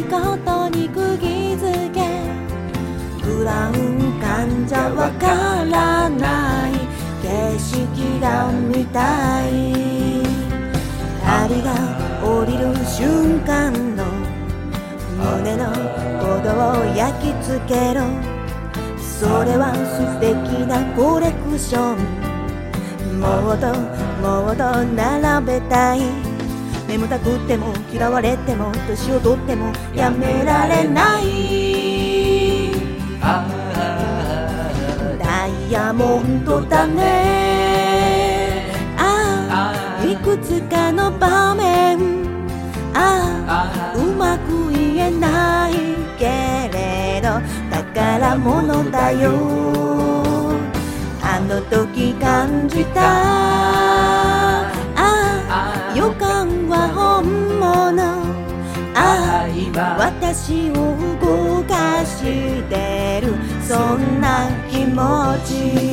ことに釘付け、クラウン患者わからない景色が見たい。針が降りる瞬間の胸の鼓動を焼き付けろ。それは素敵なコレクション。もっともっと並べたい。眠たくても嫌われても年をとってもやめられない。ダイヤモンドだね。いくつかの場面、うまく言えないけれど宝物だよ。あの時感じた予感は本物。私を動かしてるそんな気持ち。